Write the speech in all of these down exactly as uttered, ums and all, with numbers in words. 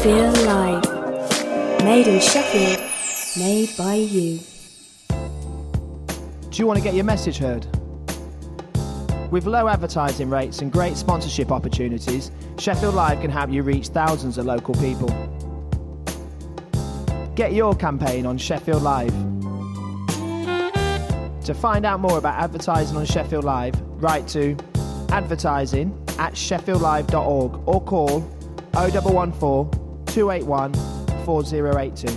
Sheffield Live. Made in Sheffield, made by you. Do you want to get your message heard? With low advertising rates and great sponsorship opportunities, Sheffield Live can help you reach thousands of local people. Get your campaign on Sheffield Live. To find out more about advertising on Sheffield Live, write to advertising at sheffield live dot org or call oh one one four, two eight one, four oh eight two.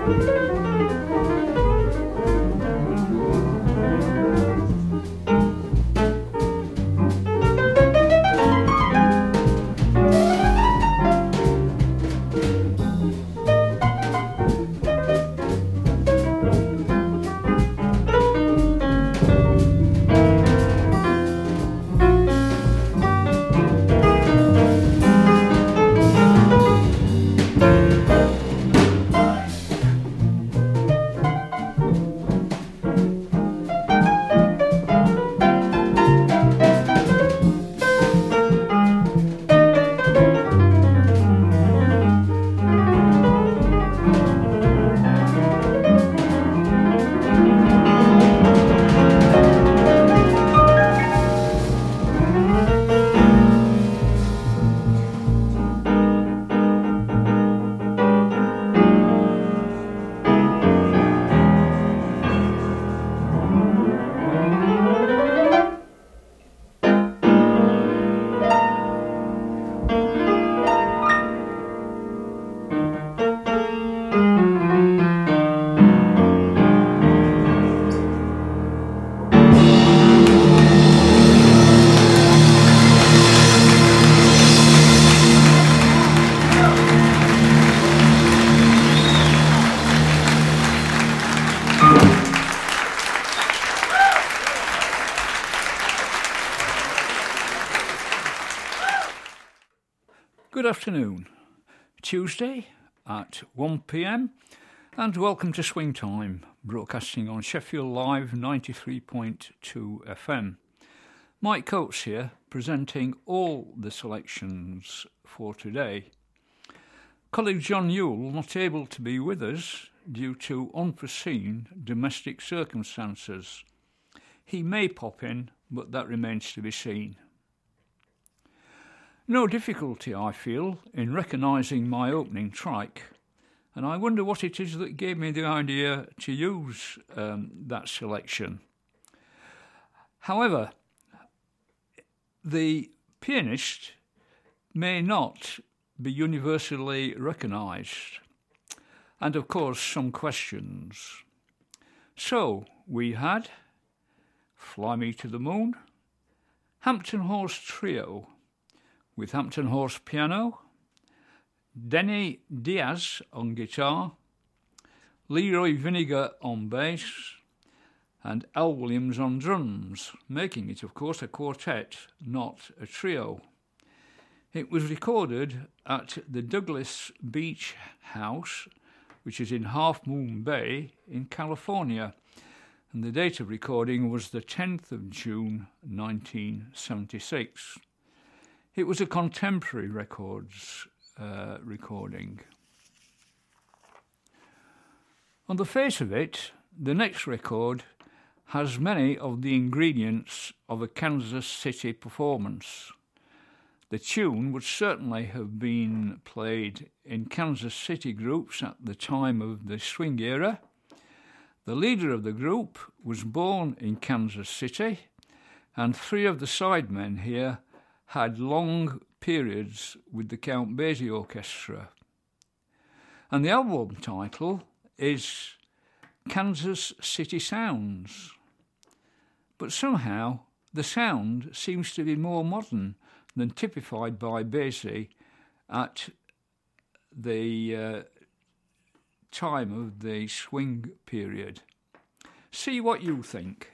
Good afternoon, Tuesday at one p m and welcome to Swing Time, broadcasting on Sheffield Live ninety-three point two F M. Mike Coates here, presenting all the selections for today. Colleague John Newell not able to be with us due to unforeseen domestic circumstances. He may pop in, but that remains to be seen. No difficulty, I feel, in recognising my opening track, and I wonder what it is that gave me the idea to use um, that selection. However, the pianist may not be universally recognised, and of course some questions. So we had Fly Me to the Moon, Hampton Horse Trio, with Hampton Horse piano, Denny Diaz on guitar, Leroy Vinegar on bass, and Al Williams on drums, making it, of course, a quartet, not a trio. It was recorded at the Douglas Beach House, which is in Half Moon Bay in California, and the date of recording was the tenth of June nineteen seventy-six. It was a Contemporary Records uh, recording. On the face of it, the next record has many of the ingredients of a Kansas City performance. The tune would certainly have been played in Kansas City groups at the time of the swing era. The leader of the group was born in Kansas City, and three of the sidemen here had long periods with the Count Basie Orchestra. And the album title is Kansas City Sounds. But somehow the sound seems to be more modern than typified by Basie at the uh, time of the swing period. See what you think.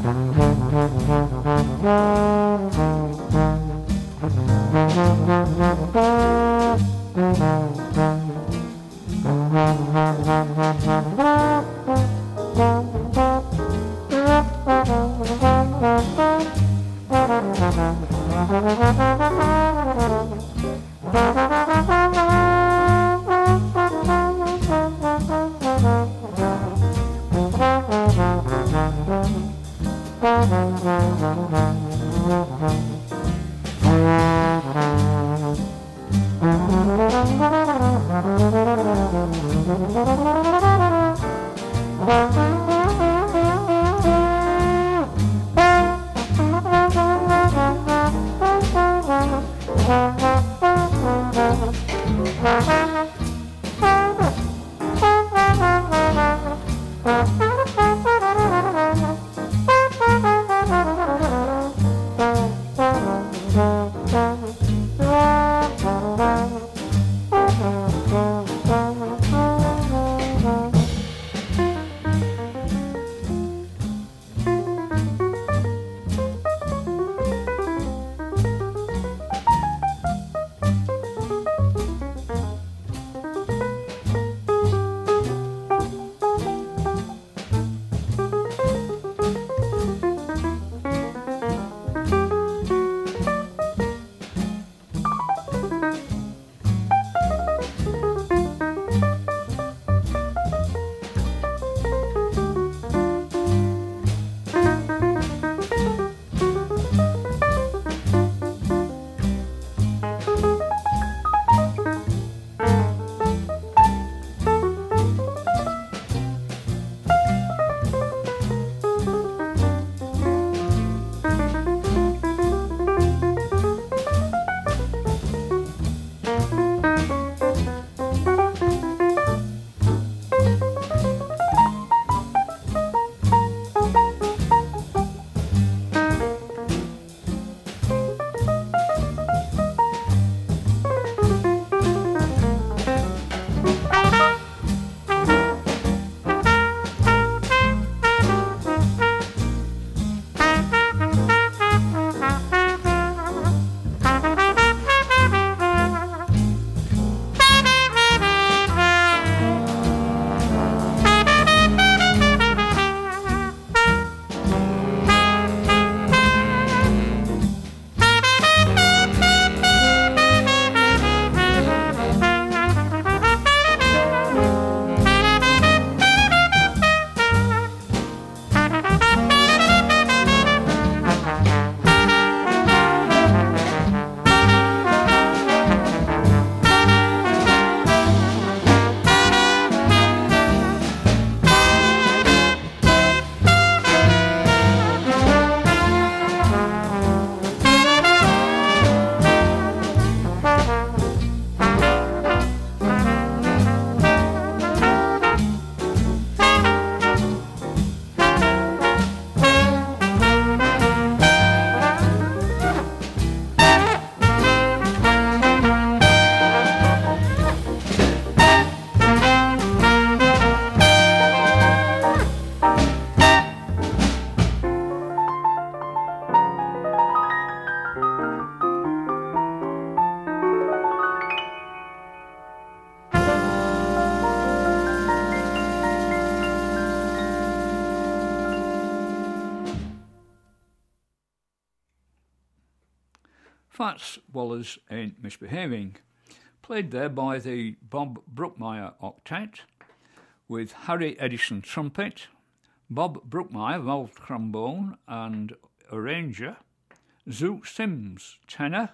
Fats Wallace Ain't Misbehaving, played there by the Bob Brookmeyer Octet, with Harry Edison trumpet, Bob Brookmeyer valve trombone and arranger, Zoot Sims tenor,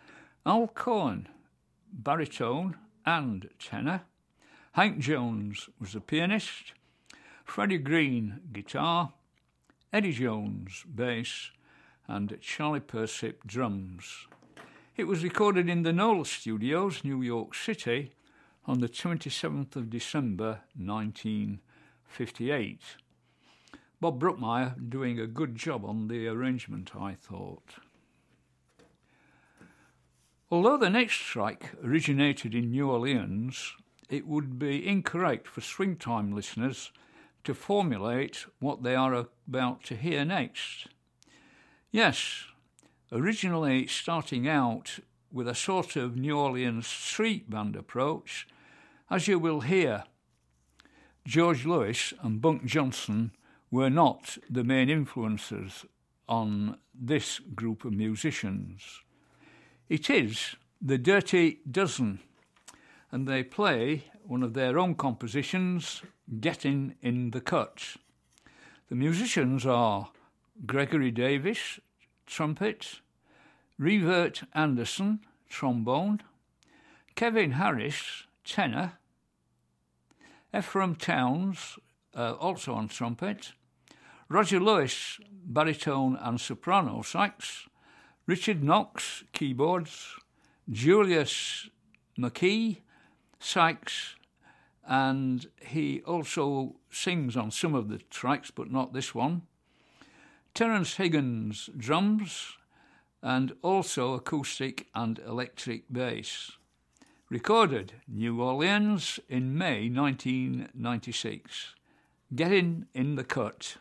Al Cohen baritone and tenor, Hank Jones was the pianist, Freddie Green guitar, Eddie Jones bass, and Charlie Persip drums. It was recorded in the Knoll Studios, New York City, on the twenty-seventh of December nineteen fifty-eight. Bob Brookmeyer doing a good job on the arrangement, I thought. Although the next track originated in New Orleans, it would be incorrect for swing time listeners to formulate what they are about to hear next. Yes, originally starting out with a sort of New Orleans street band approach, as you will hear, George Lewis and Bunk Johnson were not the main influences on this group of musicians. It is the Dirty Dozen, and they play one of their own compositions, Getting in the Cut. The musicians are Gregory Davis, trumpet, Revert Anderson, trombone, Kevin Harris, tenor, Ephraim Towns, uh, also on trumpet, Roger Lewis, baritone and soprano sax, Richard Knox, keyboards, Julius McKee, sax, and he also sings on some of the tracks, but not this one, Terence Higgins, drums, and also acoustic and electric bass. Recorded New Orleans in May nineteen ninety-six. Getting in the Cut.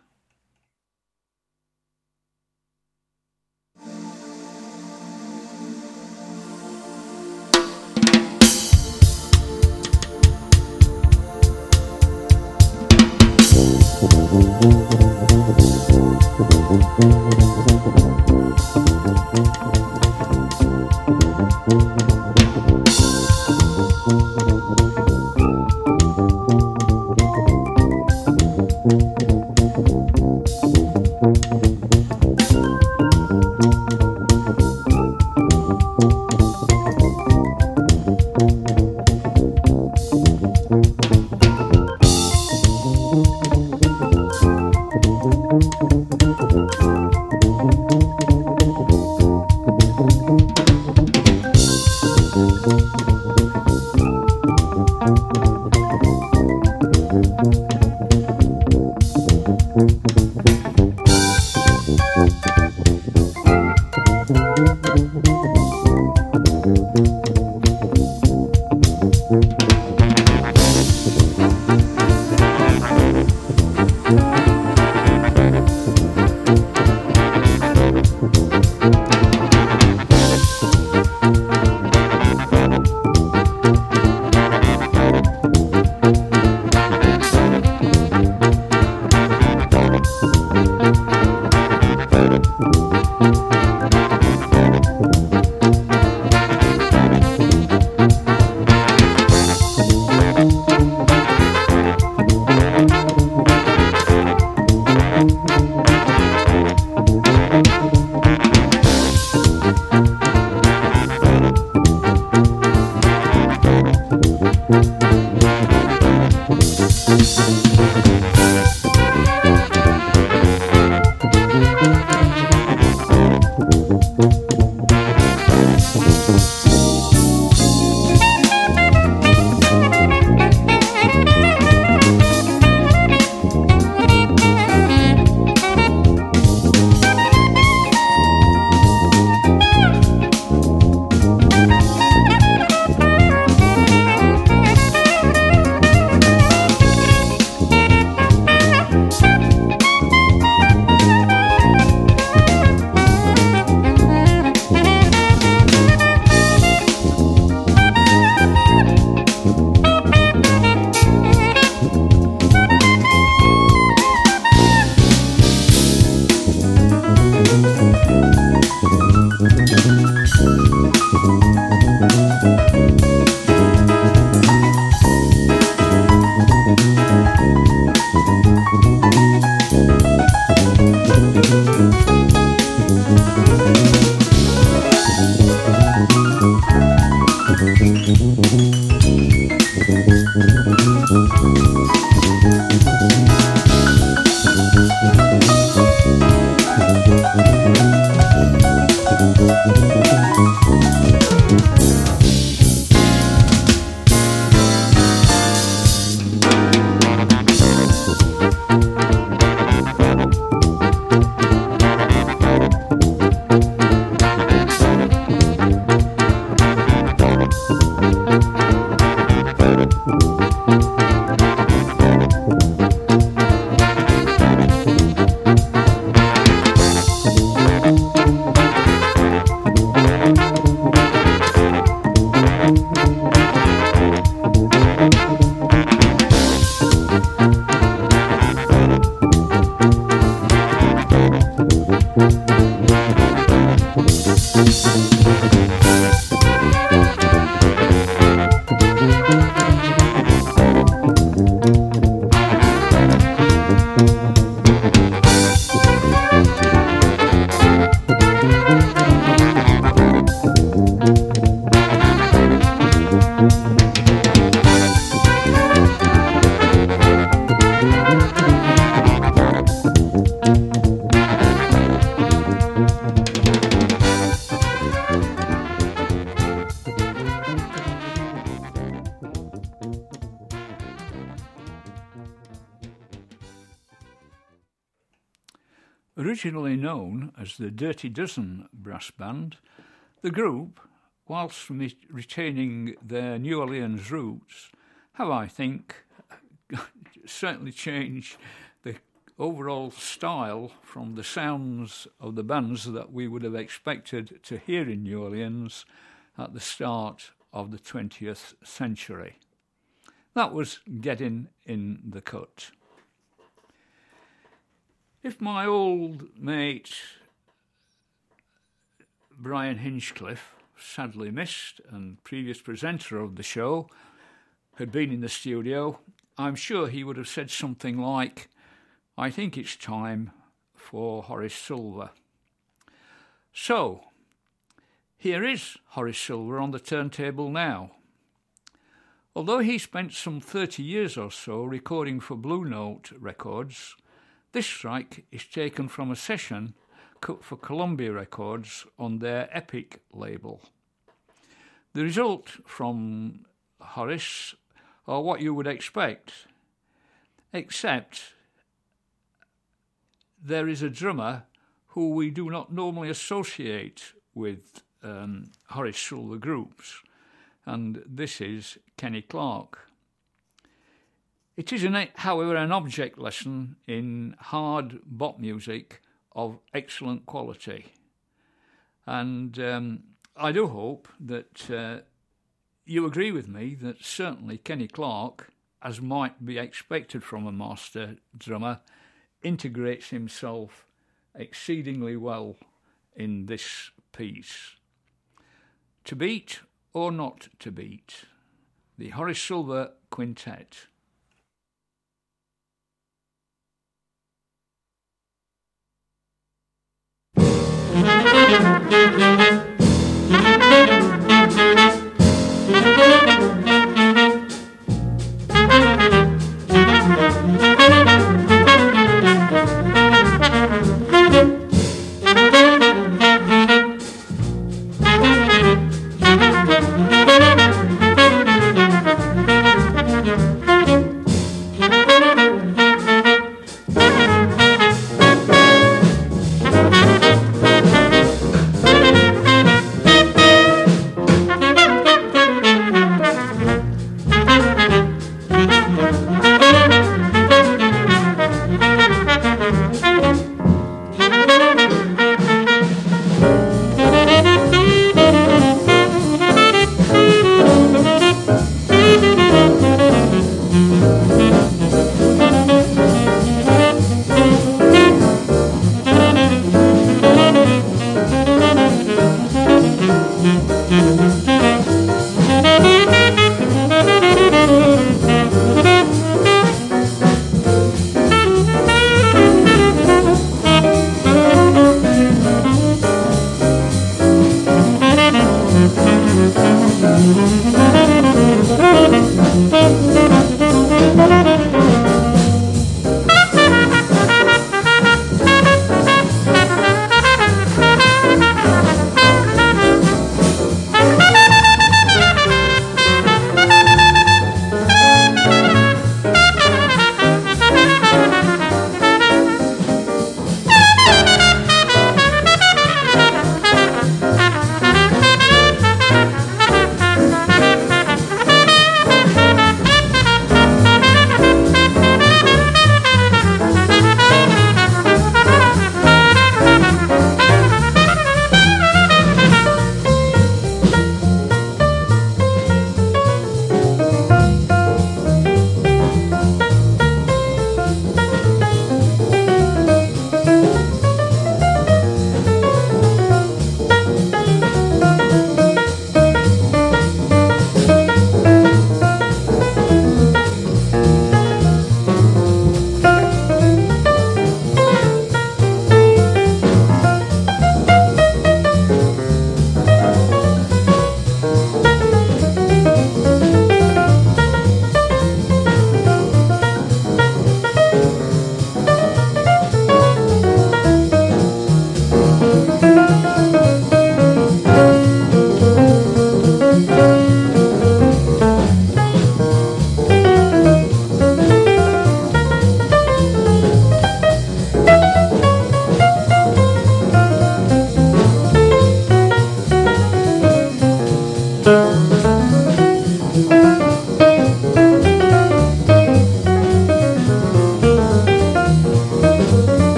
originally known as the Dirty Dozen Brass Band, the group, whilst re- retaining their New Orleans roots, have, I think, certainly changed the overall style from the sounds of the bands that we would have expected to hear in New Orleans at the start of the twentieth century. That was getting in the cut. If my old mate Brian Hinchcliffe, sadly missed and previous presenter of the show, had been in the studio, I'm sure he would have said something like, I think it's time for Horace Silver. So, here is Horace Silver on the turntable now. Although he spent some thirty years or so recording for Blue Note Records, this strike is taken from a session cut for Columbia Records on their Epic label. The result from Horace are what you would expect, except there is a drummer who we do not normally associate with um, Horace Silver groups, and this is Kenny Clarke. It is, an, however, an object lesson in hard bop music of excellent quality. And um, I do hope that uh, you agree with me that certainly Kenny Clarke, as might be expected from a master drummer, integrates himself exceedingly well in this piece. To beat or not to beat, the Horace Silver Quintet. Thank you.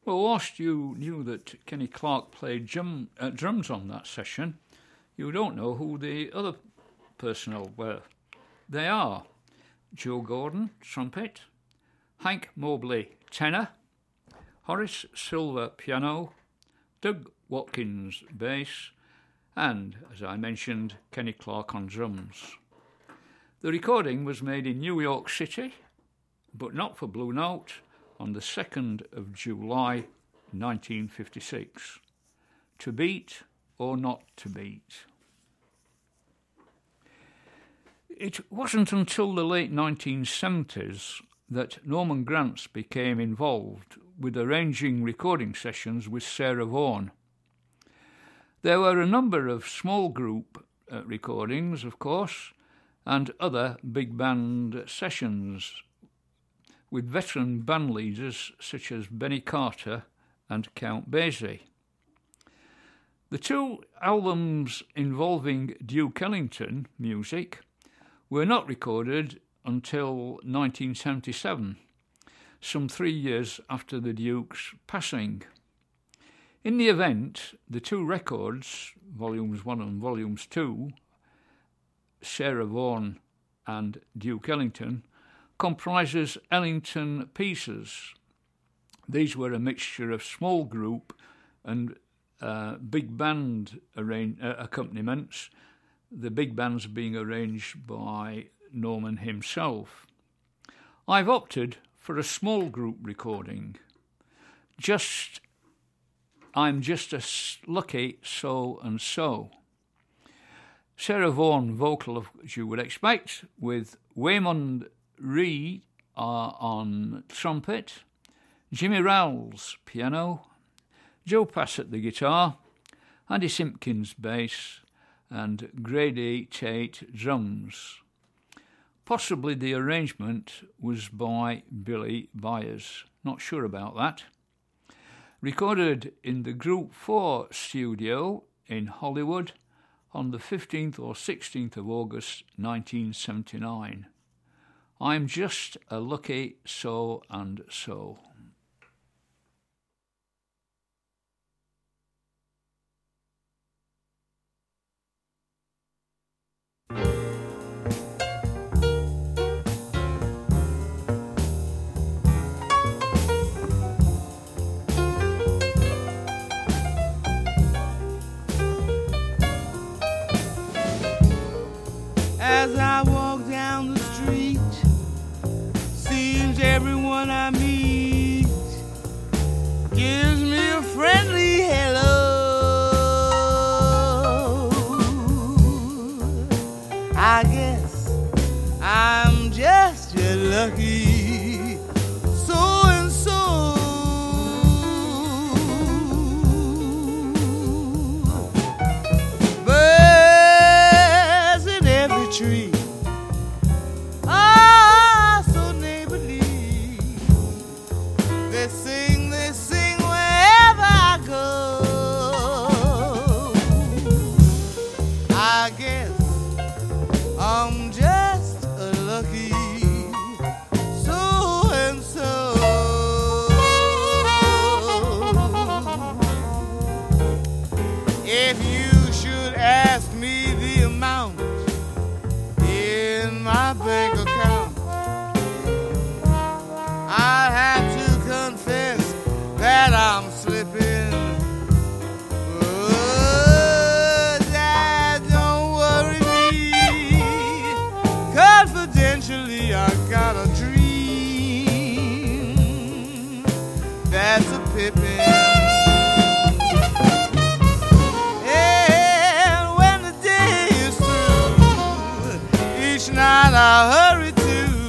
Well, whilst you knew that Kenny Clark played drum, uh, drums on that session, you don't know who the other personnel were. They are Joe Gordon, trumpet, Hank Mobley, tenor, Horace Silver, piano, Doug Watkins, bass, and, as I mentioned, Kenny Clark on drums. The recording was made in New York City, but not for Blue Note, on the second of July nineteen fifty-six. To beat or not to beat? It wasn't until the late nineteen seventies that Norman Granz became involved with arranging recording sessions with Sarah Vaughan. There were a number of small group uh, recordings, of course, and other big band sessions with veteran band leaders such as Benny Carter and Count Basie. The two albums involving Duke Ellington music were not recorded until nineteen seventy-seven, some three years after the Duke's passing. In the event, the two records, Volumes one and Volumes two, Sarah Vaughan and Duke Ellington, comprises Ellington pieces. These were a mixture of small group and uh, big band arrange- uh, accompaniments, the big bands being arranged by Norman himself. I've opted for a small group recording. Just, I'm just a lucky so and so. Sarah Vaughan vocal, as you would expect, with Waymond Reed uh, on trumpet, Jimmy Rowles piano, Joe Pass at the guitar, Andy Simpkins bass, and Grady Tate drums. Possibly the arrangement was by Billy Byers, not sure about that. Recorded in the Group four studio in Hollywood on the fifteenth or sixteenth of August nineteen seventy-nine. I'm just a lucky so and so. As I walk down the street, seems everyone I meet gives me a friendly hello. I guess I'm just a lucky so and so. Birds in every tree, ah, so neighborly. They sing, they sing wherever I go. I guess I'm just a lucky so and so. If you should ask me the amount in my bank account, I'll have to confess that I'm slipping. But that don't worry me. Confidentially, I got a dream that's a pippin'. And when the day is through, each night I hurry to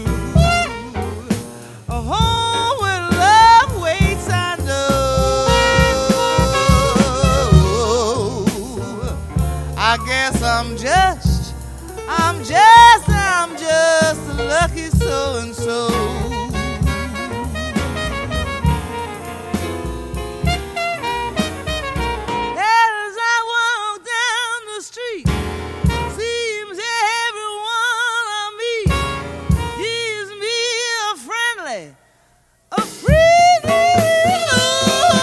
a home where love waits, I know. I guess I'm just, I'm just, I'm just a lucky so and so. As I walk down the street, seems everyone I meet gives me a friendly, a friendly, oh,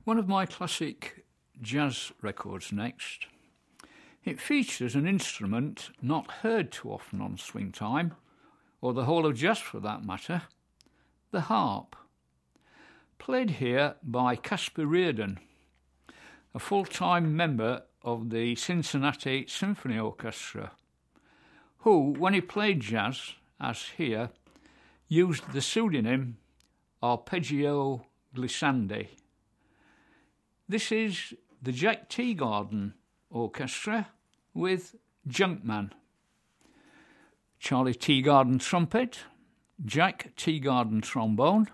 One of my classic jazz records next. It features an instrument not heard too often on Swing Time, or the whole of jazz for that matter, the harp. Played here by Caspar Reardon, a full-time member of the Cincinnati Symphony Orchestra, who, when he played jazz, as here, used the pseudonym Arpeggio Glissandi. This is the Jack Teagarden Orchestra with Junkman. Charlie Teagarden trumpet, Jack Teagarden trombone,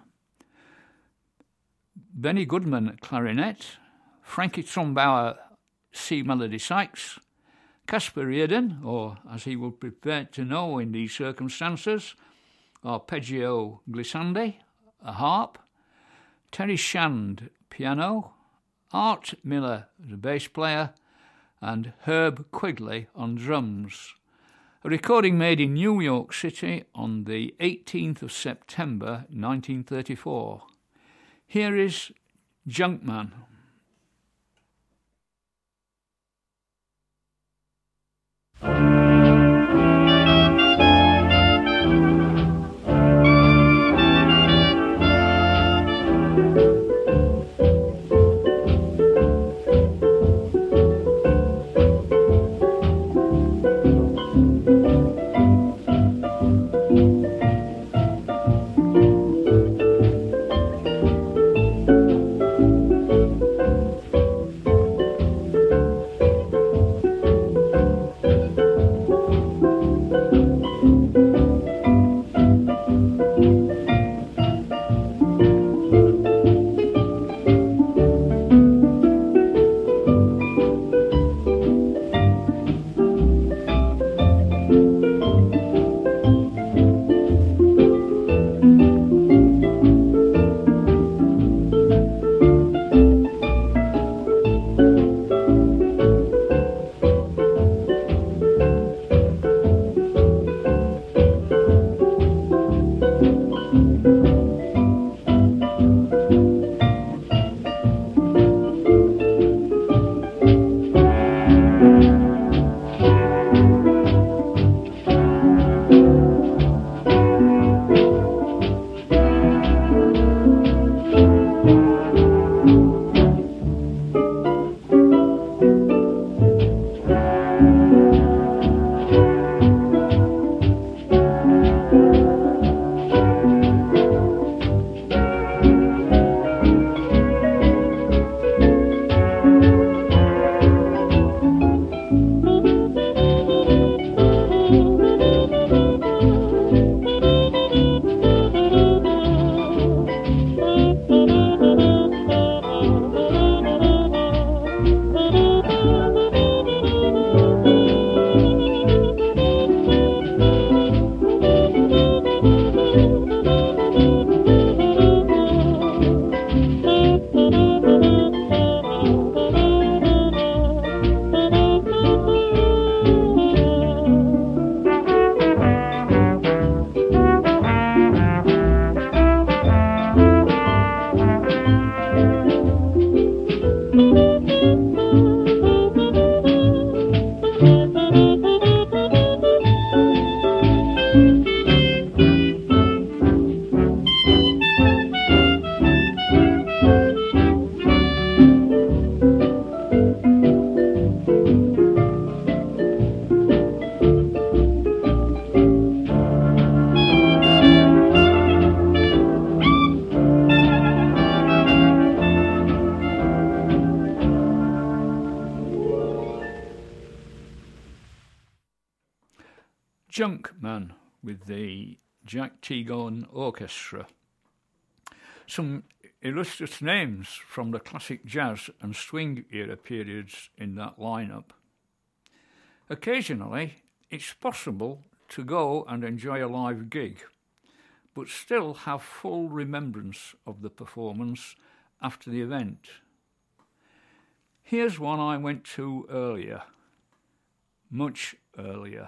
Benny Goodman clarinet, Frankie Trombauer C melody sax, Caspar Reardon, or as he would prefer to know in these circumstances, Arpeggio Glissandi, a harp, Terry Shand piano, Art Miller the bass player, and Herb Quigley on drums. A recording made in New York City on the eighteenth of September nineteen thirty-four. Here is Junkman. Junkman with the Jack Teagarden Orchestra. Some illustrious names from the classic jazz and swing era periods in that lineup. Occasionally, it's possible to go and enjoy a live gig, but still have full remembrance of the performance after the event. Here's one I went to earlier, much earlier.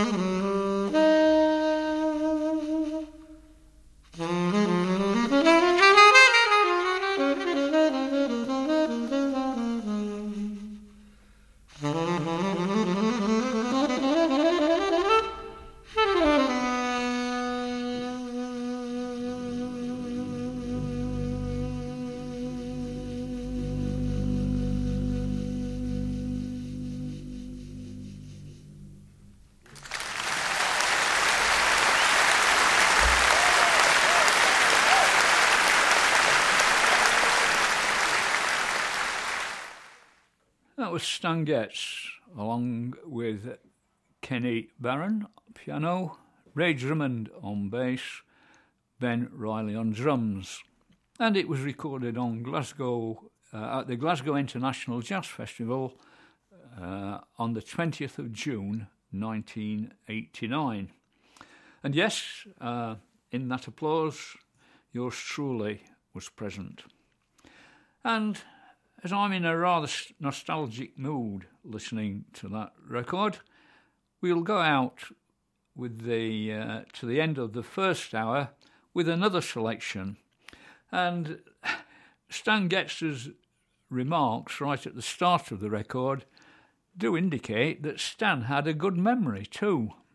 That was Stan Getz, along with Kenny Barron, piano, Ray Drummond on bass, Ben Riley on drums. And it was recorded on Glasgow, uh, at the Glasgow International Jazz Festival uh, on the twentieth of June, nineteen eighty-nine. And yes, uh, in that applause, yours truly was present. And as I'm in a rather nostalgic mood listening to that record, we'll go out with the uh, to the end of the first hour with another selection. And Stan Getz's remarks right at the start of the record do indicate that Stan had a good memory too.